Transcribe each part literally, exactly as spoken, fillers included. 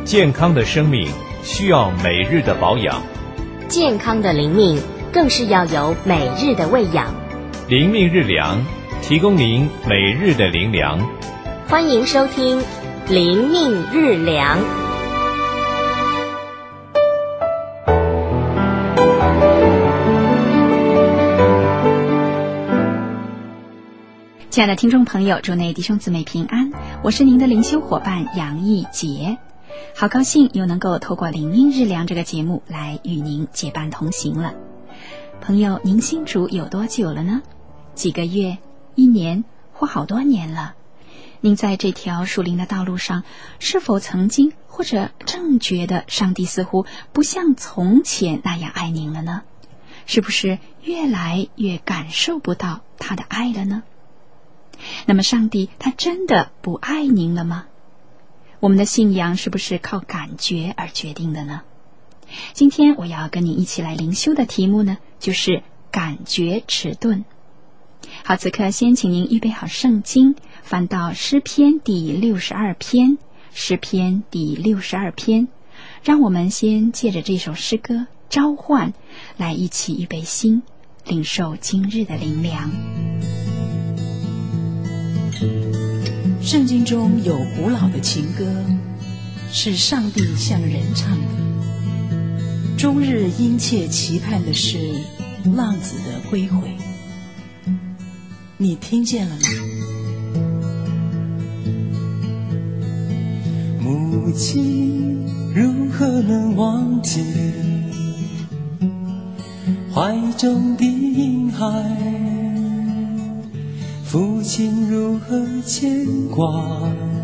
健康的生命需要每日的保养， 健康的灵命更是要有每日的喂养。 灵命日粮，提供您每日的灵粮。 欢迎收听灵命日粮。 亲爱的听众朋友，主内弟兄姊妹平安，我是您的灵修伙伴杨义杰，好高兴又能够透过灵命日粮这个节目来与您结伴同行了。朋友，您信主有多久了呢？几个月、一年或好多年了？您在这条属灵的道路上，是否曾经或者正觉得上帝似乎不像从前那样爱您了呢？是不是越来越感受不到他的爱了呢？那么上帝他真的不爱您了吗？我们的信仰是不是靠感觉而决定的呢？今天我要跟你一起来灵修的题目呢，就是感觉迟钝。好，此刻先请您预备好圣经，翻到诗篇第六十二篇，诗篇第六十二篇，让我们先借着这首诗歌召唤，来一起预备心，领受今日的灵粮。 圣经中有古老的情歌，是上帝向人唱的，终日殷切期盼的是浪子的归回。你听见了吗？ 母亲如何能忘记怀中的婴孩？父亲如何牵挂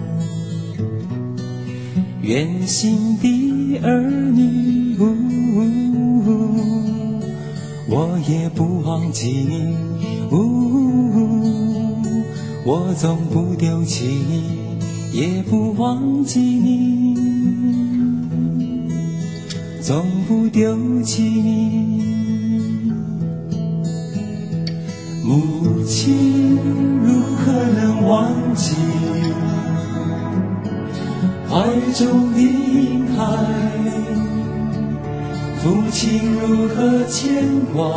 远行的儿女？呜呜呜，我也不忘记你，呜呜，我总不丢弃你，也不忘记你，总不丢弃你。母亲如何能忘记怀中的婴孩？父亲如何牵挂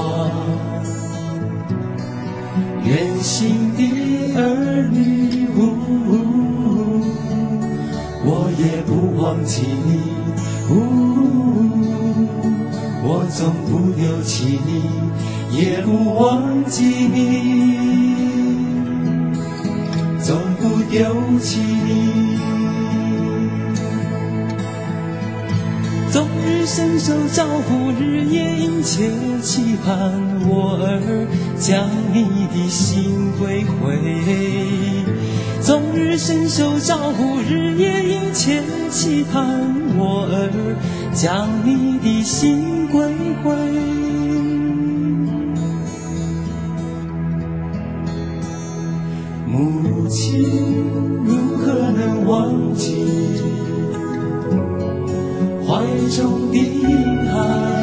远行的儿女？呜呜，我也不忘记你，呜，我总不丢弃你，也不忘记你，总不丢弃你。终日伸手招呼，日夜殷切期盼，我儿将你的心归回。终日伸手招呼，日夜殷切期盼，我儿将你的心归回。母亲如何能忘记怀中的婴孩？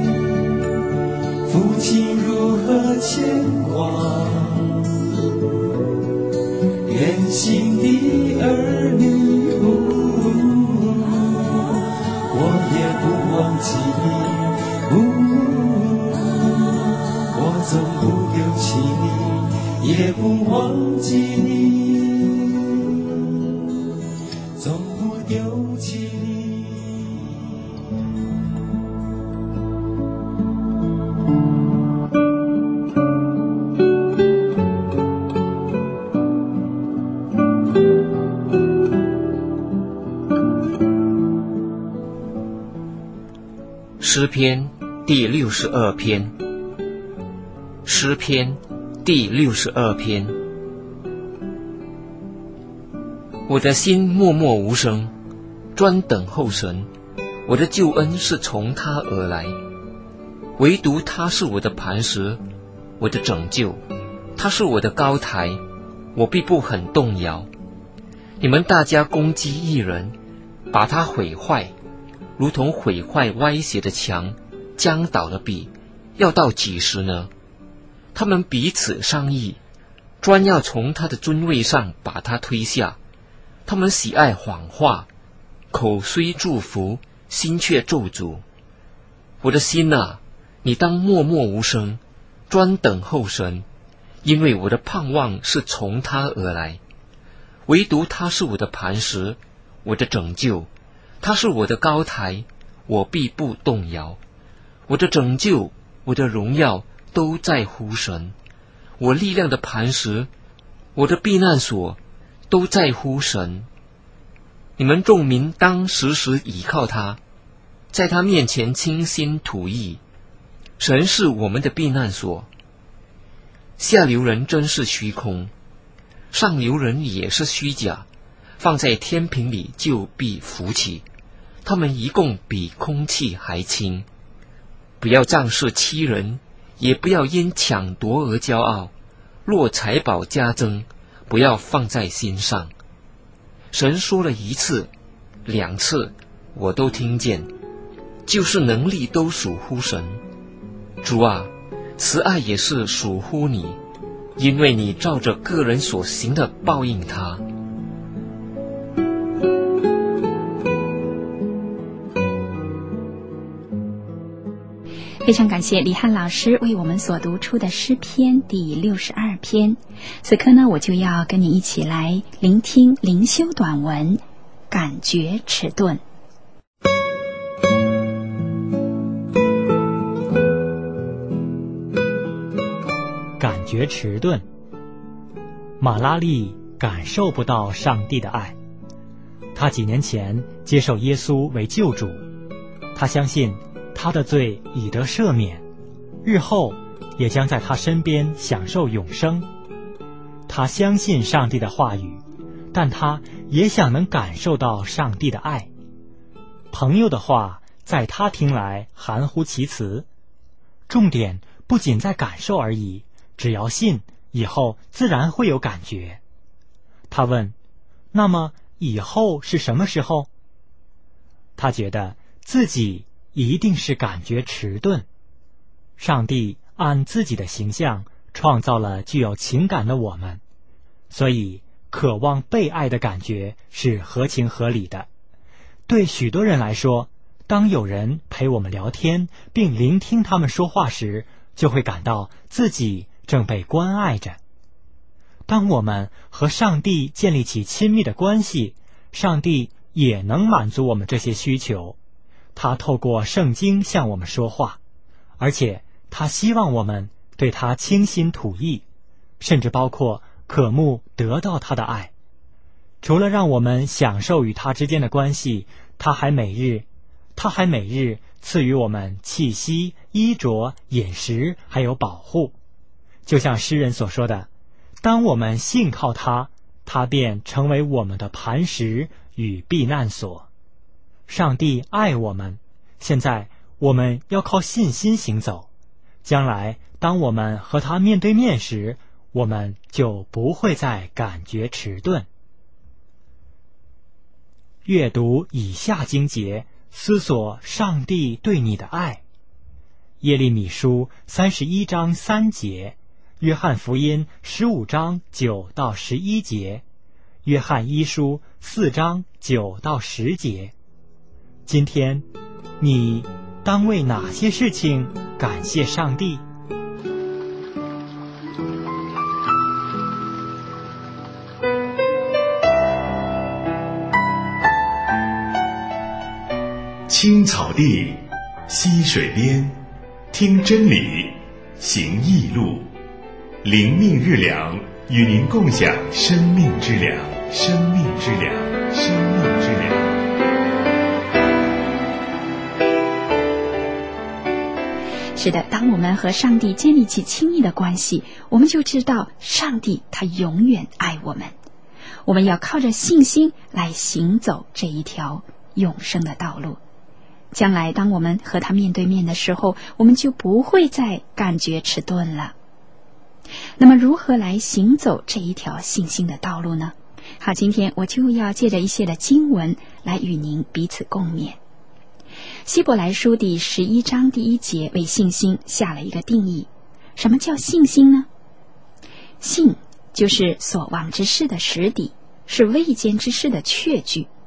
父亲如何牵挂远行的儿女？我也不忘记你，我总不丢弃你，也不忘记你，总不丢弃你。 诗篇第六十二篇，诗篇第六十二篇。我的心默默无声，专等候神，我的救恩是从他而来，唯独他是我的磐石，我的拯救，他是我的高台，我必不很动摇。你们大家攻击一人，把他毁坏，如同毁坏歪斜的墙，将倒的笔，要到几时呢？他们彼此商议，专要从他的尊位上把他推下。他们喜爱谎话， 口虽祝福，心却咒诅。我的心啊，你当默默无声，专等候神，因为我的盼望是从他而来。唯独他是我的磐石，我的拯救，他是我的高台，我必不动摇。我的拯救，我的荣耀都在乎神，我力量的磐石，我的避难所都在乎神。你们众民当时时倚靠他，在他面前倾心吐意。神是我们的避难所。下流人真是虚空，上流人也是虚假，放在天平里就必浮起，他们一共比空气还轻。不要仗势欺人，也不要因抢夺而骄傲，若财宝加增，不要放在心上。神说了一次两次，我都听见，就是能力都属乎神。主啊，慈爱也是属乎你，因为你照着个人所行的报应他。 非常感谢李翰老师为我们所读出的诗篇第六十二篇。此刻呢，我就要跟你一起来聆听灵修短文，感觉迟钝。 感觉迟钝。马拉利感受不到上帝的爱。他几年前接受耶稣为救主，他相信他的罪已得赦免，日后也将在他身边享受永生。他相信上帝的话语，但他也想能感受到上帝的爱。朋友的话在他听来含糊其辞，重点不仅在感受而已，只要信，以后自然会有感觉。他问，那么以后是什么时候？他觉得自己一定是感觉迟钝。上帝按自己的形象创造了具有情感的我们，所以渴望被爱的感觉是合情合理的。对许多人来说，当有人陪我们聊天并聆听他们说话时，就会感到自己正被关爱着。当我们和上帝建立起亲密的关系，上帝也能满足我们这些需求。他透过圣经向我们说话，而且他希望我们对他倾心吐意，甚至包括渴慕得到他的爱。除了让我们享受与他之间的关系，他还每日他还每日赐予我们气息、衣着、饮食还有保护。就像诗人所说的，当我们信靠他，他便成为我们的磐石与避难所。上帝爱我们，现在我们要靠信心行走。将来当我们和他面对面时，我们就不会再感觉迟钝。阅读以下经节，思索上帝对你的爱。耶利米书三十一章三节，约翰福音十五章九到十一节，约翰一书四章九到十节。今天你当为哪些事情感谢上帝？ 青草地，溪水边，听真理，行义路，灵命日粮，与您共享生命之粮，生命之粮，生命之粮。 是的，当我们和上帝建立起亲密的关系，我们就知道上帝他永远爱我们。我们要靠着信心来行走这一条永生的道路。将来当我们和他面对面的时候，我们就不会再感觉迟钝了。那么如何来行走这一条信心的道路呢？好，今天我就要借着一些的经文来与您彼此共勉。希伯来书第十一章第一节为信心下了一个定义。什么叫信心呢？信就是所望之事的实底，是未见之事的确据。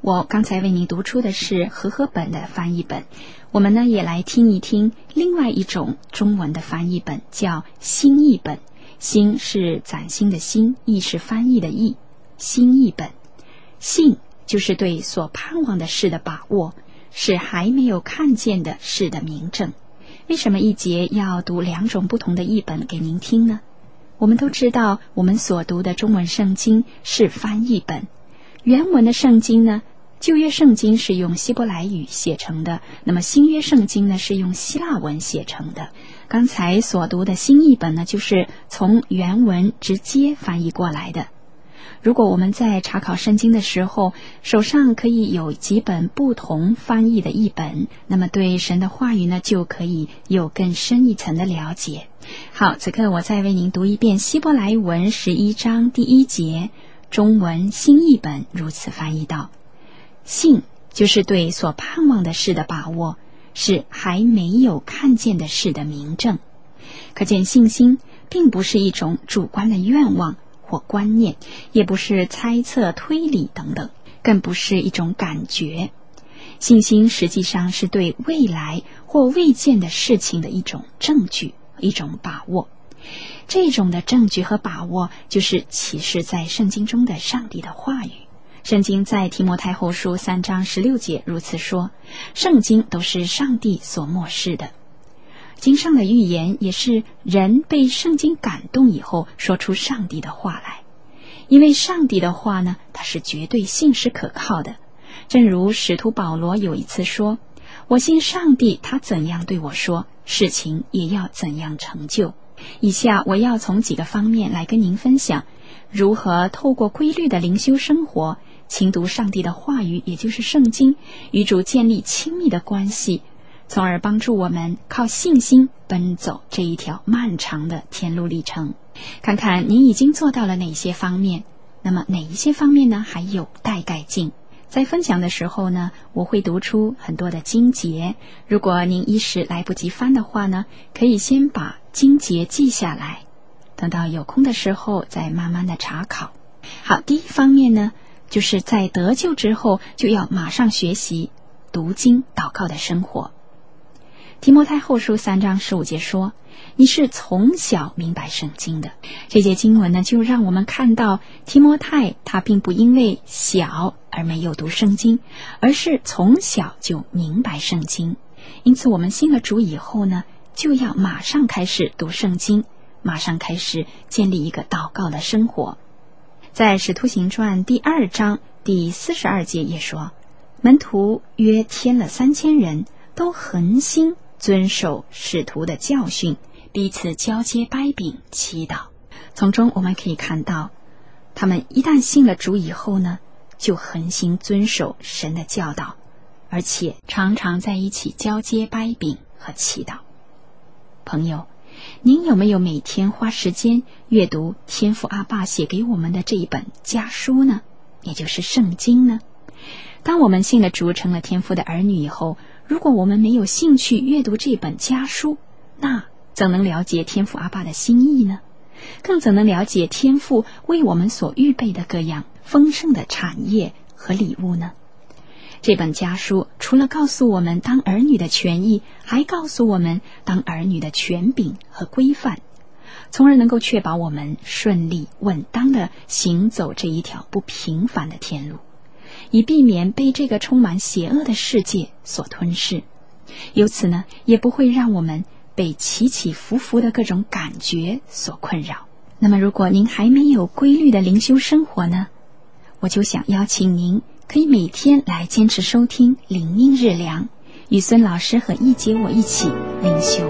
我刚才为您读出的是和合本的翻译本，我们呢也来听一听另外一种中文的翻译本，叫新译本。新是崭新的新，译是翻译的译，新译本。信就是对所盼望的事的把握，是还没有看见的事的明证。为什么一节要读两种不同的译本给您听呢？我们都知道，我们所读的中文圣经是翻译本，原文的圣经呢，旧约圣经是用希伯来语写成的，那么新约圣经呢是用希腊文写成的。刚才所读的新译本呢，就是从原文直接翻译过来的。如果我们在查考圣经的时候，手上可以有几本不同翻译的译本，那么对神的话语呢，就可以有更深一层的了解。好，此刻我再为您读一遍希伯来文十一章第一节，中文新译本如此翻译道：信就是对所盼望的事的把握，是还没有看见的事的明证。可见信心并不是一种主观的愿望或观念，也不是猜测推理等等，更不是一种感觉。信心实际上是对未来或未见的事情的一种证据，一种把握。这种的证据和把握就是启示在圣经中的上帝的话语。圣经在提摩太后书三章十六节如此说，圣经都是上帝所默示的。经上的预言也是人被圣经感动以后说出上帝的话来，因为上帝的话呢，它是绝对信实可靠的。正如使徒保罗有一次说，我信上帝，他怎样对我说，事情也要怎样成就。以下我要从几个方面来跟您分享，如何透过规律的灵修生活，勤读上帝的话语，也就是圣经，与主建立亲密的关系，从而帮助我们靠信心奔走这一条漫长的天路历程。看看您已经做到了哪些方面，那么哪一些方面呢还有待改进。在分享的时候呢，我会读出很多的经节，如果您一时来不及翻的话呢，可以先把经节记下来，等到有空的时候再慢慢的查考。好，第一方面呢，就是在得救之后就要马上学习读经祷告的生活。提摩太后书三章十五节说，你是从小明白圣经的。这节经文呢，就让我们看到提摩太他并不因为小而没有读圣经，而是从小就明白圣经。因此我们信了主以后呢，就要马上开始读圣经，马上开始建立一个祷告的生活。在使徒行传第二章第四十二节也说，门徒约添了三千人，都恒心遵守使徒的教训，彼此交接掰饼祈祷。从中我们可以看到，他们一旦信了主以后呢，就恒心遵守神的教导，而且常常在一起交接掰饼和祈祷。朋友，您有没有每天花时间阅读天父阿爸写给我们的这一本家书呢？也就是圣经呢？当我们信了主，成了天父的儿女以后，如果我们没有兴趣阅读这本家书，那怎能了解天父阿爸的心意呢？更怎能了解天父为我们所预备的各样丰盛的产业和礼物呢？这本家书除了告诉我们当儿女的权益，还告诉我们当儿女的权柄和规范，从而能够确保我们顺利稳当地行走这一条不平凡的天路，以避免被这个充满邪恶的世界所吞噬。由此呢，也不会让我们被起起伏伏的各种感觉所困扰。那么如果您还没有规律的灵修生活呢，我就想邀请您可以每天来坚持收听灵命日粮，与孙老师和一姐我一起灵修。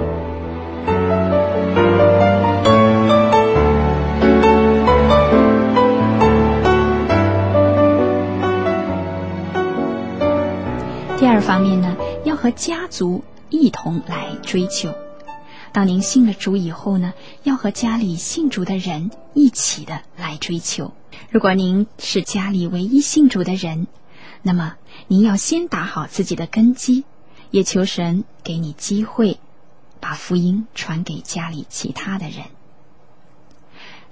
第二方面呢，要和家族一同来追求。当您信了主以后呢，要和家里信主的人一起的来追求。如果您是家里唯一信主的人，那么您要先打好自己的根基，也求神给你机会把福音传给家里其他的人。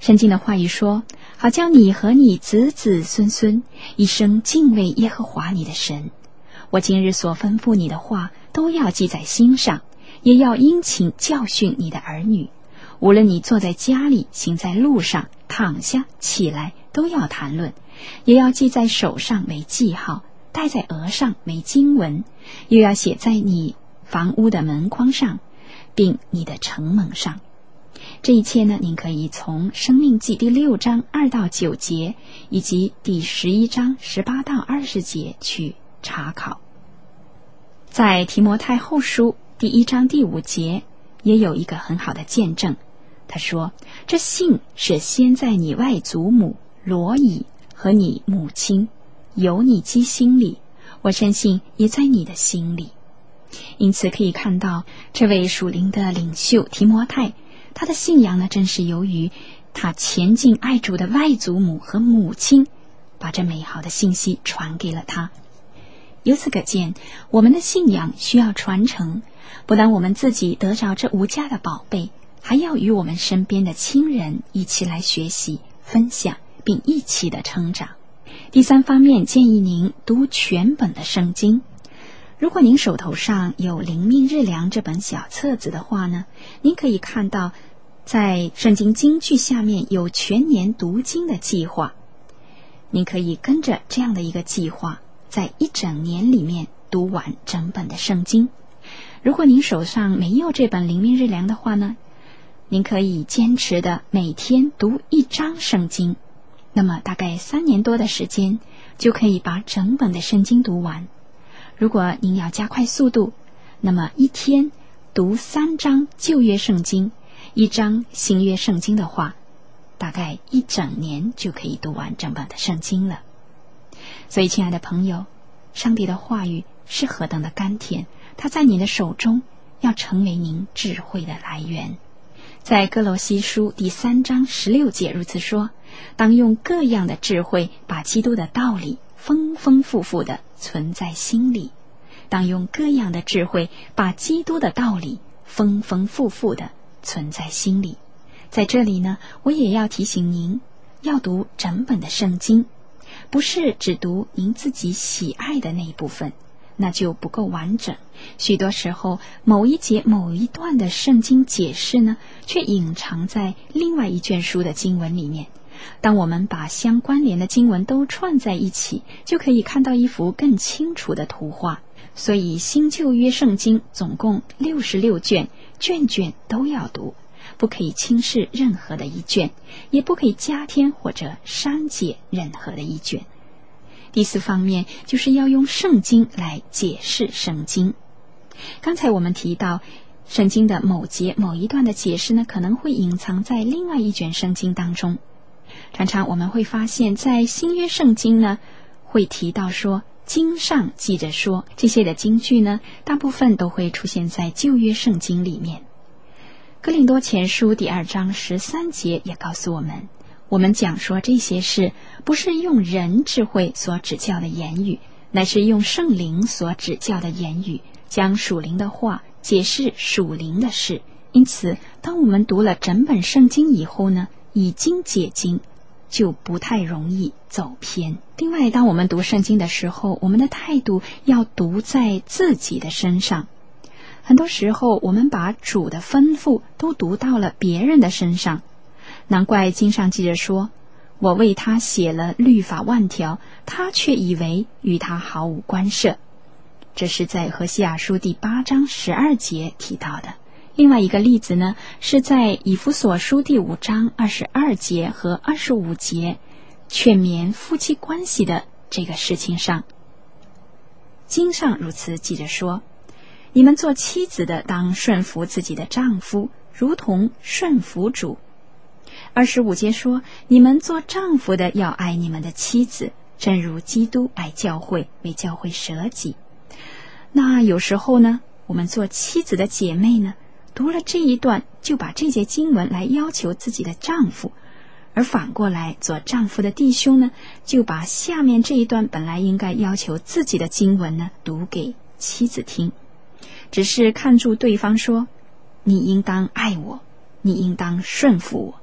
圣经的话语说，好叫你和你子子孙孙一生敬畏耶和华你的神。我今日所吩咐你的话都要记在心上，也要殷勤教训你的儿女。无论你坐在家里，行在路上，躺下起来，都要谈论，也要记在手上为记号，戴在额上为经文，又要写在你房屋的门框上，并你的城门上。这一切呢，您可以从申命记第六章二到九节，以及第十一章十八到二十节去查考。在提摩太后书第一章第五节也有一个很好的见证，他说，这信是先在你外祖母罗以和你母亲有你基心里，我深信也在你的心里。因此可以看到，这位属灵的领袖提摩太，他的信仰呢，正是由于他前进爱主的外祖母和母亲把这美好的信息传给了他。由此可见，我们的信仰需要传承，不但我们自己得着这无价的宝贝，还要与我们身边的亲人一起来学习分享，并一起的成长。第三方面，建议您读全本的圣经。如果您手头上有灵命日粮这本小册子的话呢，您可以看到在圣经金句下面有全年读经的计划。您可以跟着这样的一个计划，在一整年里面读完整本的圣经。如果您手上没有这本灵命日粮的话呢，您可以坚持的每天读一章圣经，那么大概三年多的时间就可以把整本的圣经读完。如果您要加快速度，那么一天读三章旧约圣经，一章新约圣经的话，大概一整年就可以读完整本的圣经了。所以亲爱的朋友，上帝的话语是何等的甘甜，它在你的手中要成为您智慧的来源。在哥罗西书第三章十六节如此说，当用各样的智慧把基督的道理丰丰富富的存在心里，当用各样的智慧把基督的道理丰丰富富的存在心里。在这里呢，我也要提醒您，要读整本的圣经，不是只读您自己喜爱的那一部分，那就不够完整。许多时候，某一节某一段的圣经解释呢，却隐藏在另外一卷书的经文里面。当我们把相关联的经文都串在一起，就可以看到一幅更清楚的图画。所以新旧约圣经总共六十六卷，卷卷都要读，不可以轻视任何的一卷，也不可以加添或者删减任何的一卷。第四方面就是要用圣经来解释圣经。刚才我们提到圣经的某节某一段的解释呢，可能会隐藏在另外一卷圣经当中。常常我们会发现，在新约圣经呢，会提到说经上记着说，这些的经句呢，大部分都会出现在旧约圣经里面。哥林多前书第二章十三节也告诉我们，我们讲说这些事，不是用人智慧所指教的言语，乃是用圣灵所指教的言语，将属灵的话解释属灵的事。因此当我们读了整本圣经以后呢，已经解经，就不太容易走偏。另外，当我们读圣经的时候，我们的态度要读在自己的身上。很多时候我们把主的吩咐都读到了别人的身上，难怪经上记着说，我为他写了律法万条，他却以为与他毫无关涉。这是在何西阿书第八章十二节提到的。另外一个例子呢，是在以弗所书第五章二十二节和二十五节劝勉夫妻关系的这个事情上。经上如此记着说，你们做妻子的当顺服自己的丈夫，如同顺服主。二十五节说，你们做丈夫的要爱你们的妻子，正如基督爱教会，为教会舍己。那有时候呢，我们做妻子的姐妹呢，读了这一段，就把这节经文来要求自己的丈夫，而反过来做丈夫的弟兄呢，就把下面这一段本来应该要求自己的经文呢，读给妻子听。只是看住对方说，你应当爱我，你应当顺服我，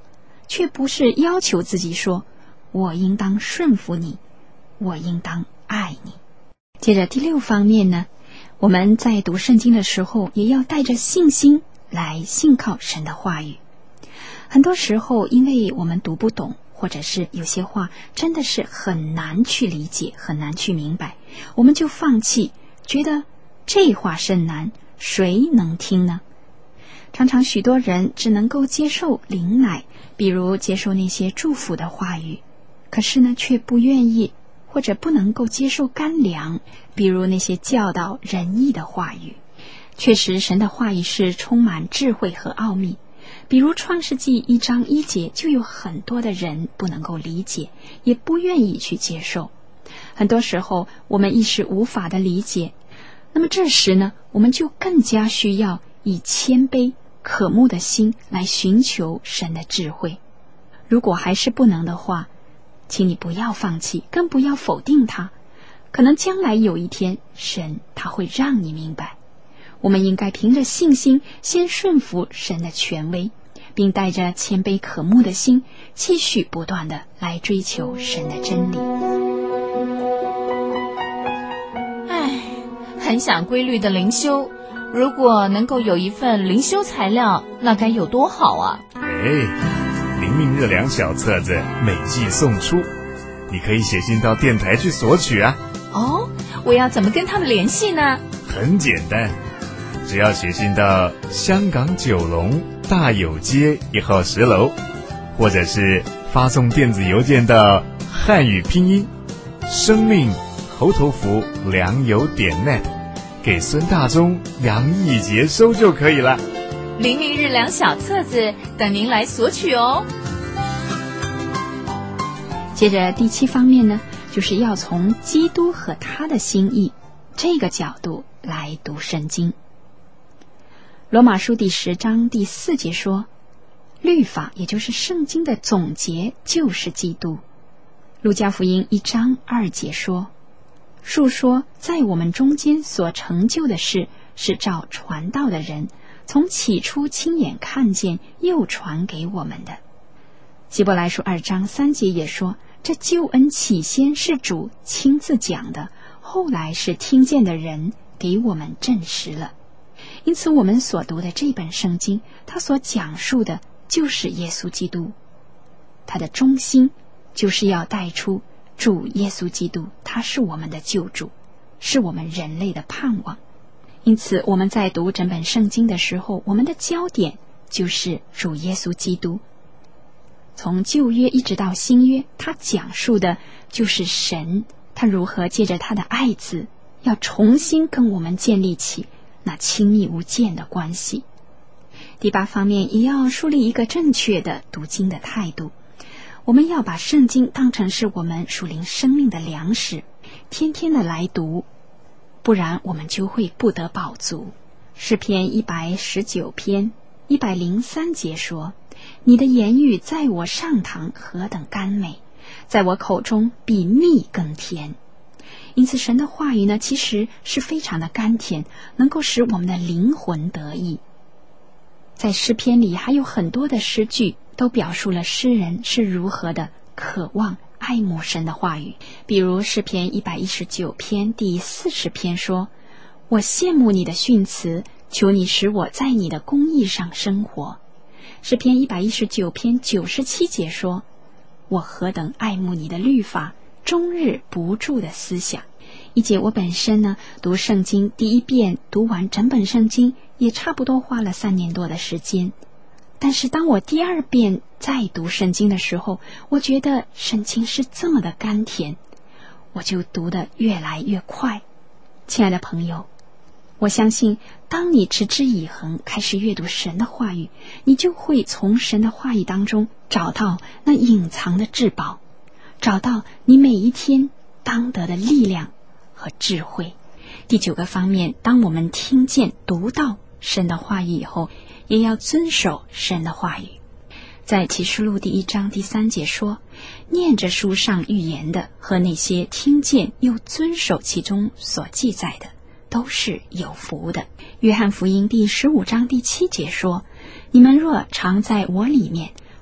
却不是要求自己说我应当顺服你，我应当爱你。接着第六方面呢，我们在读圣经的时候也要带着信心来信靠神的话语。很多时候因为我们读不懂，或者是有些话真的是很难去理解，很难去明白，我们就放弃，觉得这话甚难，谁能听呢？常常许多人只能够接受灵奶，比如接受那些祝福的话语，可是呢却不愿意或者不能够接受干粮，比如那些教导仁义的话语。确实神的话语是充满智慧和奥秘，比如创世纪一章一节就有很多的人不能够理解，也不愿意去接受。很多时候我们一时无法的理解，那么这时呢，我们就更加需要以谦卑渴慕的心来寻求神的智慧。如果还是不能的话，请你不要放弃，更不要否定它，可能将来有一天神他会让你明白。我们应该凭着信心先顺服神的权威，并带着谦卑渴慕的心继续不断的来追求神的真理。 唉，很想规律的灵修，如果能够有一份灵修材料，那该有多好啊！ 哎，灵命日粮小册子每季送出，你可以写信到电台去索取啊。 哦，我要怎么跟他们联系呢？ 很简单，只要写信到香港九龙大有街一号十楼，或者是发送电子邮件到汉语拼音生命猴头符良友点 net， 给孙大中、杨义杰收就可以了。 灵命日粮小册子等您来索取哦。 接着第七方面呢，就是要从基督和他的心意这个角度来读圣经。罗马书第十章第四节说，律法也就是圣经的总结就是基督。路加福音一章二节说，述说在我们中间所成就的事，是照传道的人从起初亲眼看见又传给我们的。希伯来书二章三节也说，这救恩起先是主亲自讲的，后来是听见的人给我们证实了。因此我们所读的这本圣经，它所讲述的就是耶稣基督，它的中心就是要带出主耶稣基督，他是我们的救主，是我们人类的盼望。因此我们在读整本圣经的时候，我们的焦点就是主耶稣基督。从旧约一直到新约，他讲述的就是神，他如何借着他的爱子要重新跟我们建立起那亲密无间的关系。第八方面，也要树立一个正确的读经的态度。我们要把圣经当成是我们属灵生命的粮食，天天的来读，不然我们就会不得饱足。诗篇一百十九篇一百零三节说，你的言语在我上膛何等甘美，在我口中比蜜更甜。因此神的话语呢，其实是非常的甘甜，能够使我们的灵魂得益。在诗篇里还有很多的诗句都表述了诗人是如何的渴望爱慕神的话语。比如诗篇一百一十九篇第四十篇说，我羡慕你的训词，求你使我在你的公义上生活。诗篇一百一十九篇九十七节说，我何等爱慕你的律法，终日不住的思想。一节我本身呢，读圣经第一遍读完整本圣经也差不多花了三年多的时间，但是当我第二遍再读圣经的时候，我觉得圣经是这么的甘甜，我就读得越来越快。亲爱的朋友，我相信当你持之以恒开始阅读神的话语，你就会从神的话语当中找到那隐藏的至宝，找到你每一天当得的力量和智慧。第九个方面，当我们听见读到神的话语以后，也要遵守神的话语。在启示录第一章第三节说，念着书上预言的和那些听见又遵守其中所记载的，都是有福的。约翰福音第十五章第七节说，你们若常在我里面，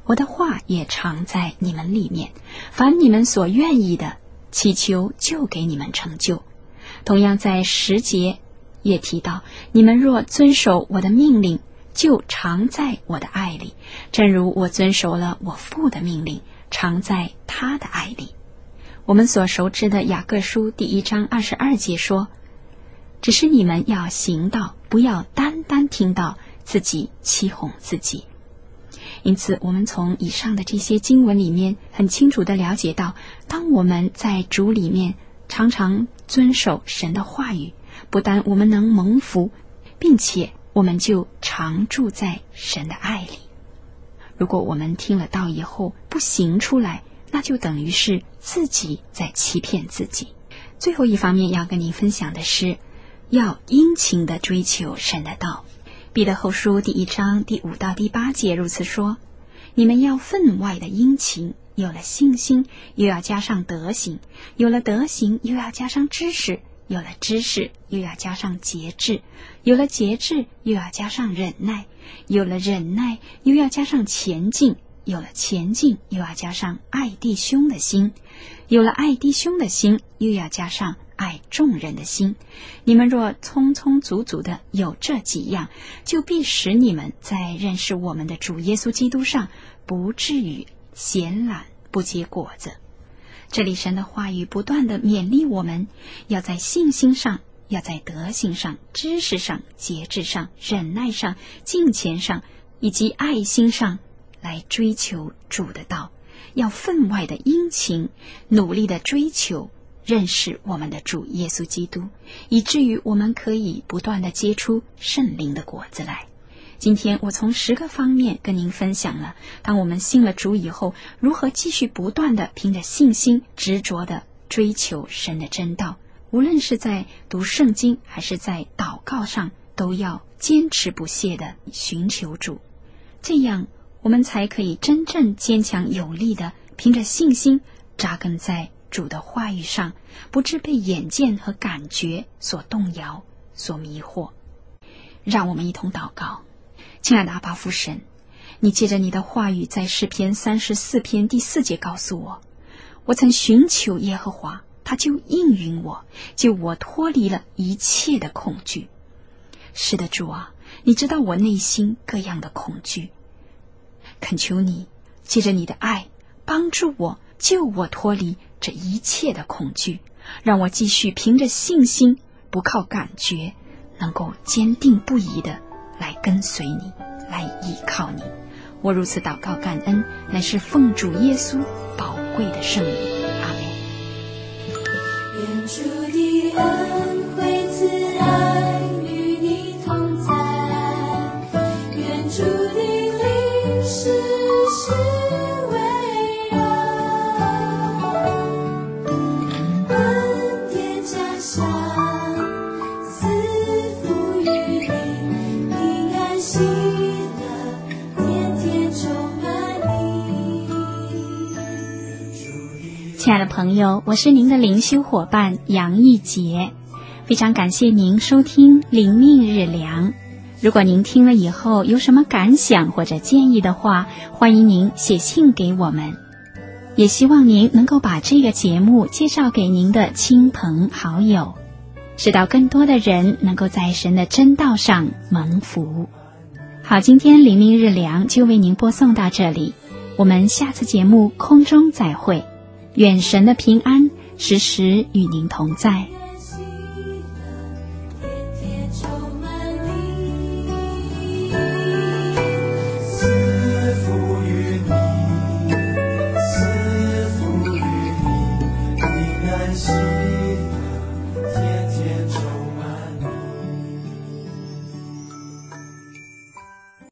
我的话也常在你们里面，凡你们所愿意的，祈求就给你们成就。同样在十节也提到，你们若遵守我的命令，就常在我的爱里，正如我遵守了我父的命令，常在他的爱里。我们所熟知的雅各书第一章二十二节说，只是你们要行道，不要单单听到，自己欺哄自己。因此我们从以上的这些经文里面很清楚地了解到，当我们在主里面常常遵守神的话语，不但我们能蒙福，并且我们就常住在神的爱里。如果我们听了道以后不行出来，那就等于是自己在欺骗自己。最后一方面要跟您分享的是，要殷勤地追求神的道。彼得后书第一章第五到第八节如此说，你们要分外的殷勤，有了信心又要加上德行，有了德行又要加上知识，有了知识又要加上节制，有了节制又要加上忍耐，有了忍耐又要加上前进，有了前进又要加上爱弟兄的心，有了爱弟兄的心又要加上爱众人的心。你们若充充足足的有这几样，就必使你们在认识我们的主耶稣基督上不至于闲懒不结果子。这里神的话语不断的勉励我们，要在信心上，要在德行上，知识上，节制上，忍耐上，敬虔上，以及爱心上来追求主的道，要分外的殷勤，努力的追求认识我们的主耶稣基督，以至于我们可以不断的结出圣灵的果子来。今天我从十个方面跟您分享了，当我们信了主以后，如何继续不断的凭着信心执着的追求神的真道，无论是在读圣经还是在祷告上，都要坚持不懈的寻求主，这样我们才可以真正坚强有力的凭着信心扎根在主的话语上，不致被眼见和感觉所动摇，所迷惑。让我们一同祷告。亲爱的阿爸父神，你借着你的话语在诗篇三十四篇第四节告诉我，我曾寻求耶和华，他就应允我，救我脱离了一切的恐惧。是的，主啊，你知道我内心各样的恐惧，恳求你借着你的爱帮助我，救我脱离这一切的恐惧，让我继续凭着信心，不靠感觉，能够坚定不移的来跟随你，来依靠你。我如此祷告感恩，乃是奉主耶稣宝贵的圣名，阿们。 愿主的恩惠慈爱与你同在，愿主的灵时时围绕，恩典加上赐福于你，平安喜乐天天充满你。 亲爱的朋友，我是您的灵修伙伴杨义杰，非常感谢您收听灵命日粮。如果您听了以后有什么感想或者建议的话，欢迎您写信给我们，也希望您能够把这个节目介绍给您的亲朋好友，使到更多的人能够在神的真道上蒙福。好，今天灵命日粮就为您播送到这里，我们下次节目空中再会，愿神的平安时时与您同在。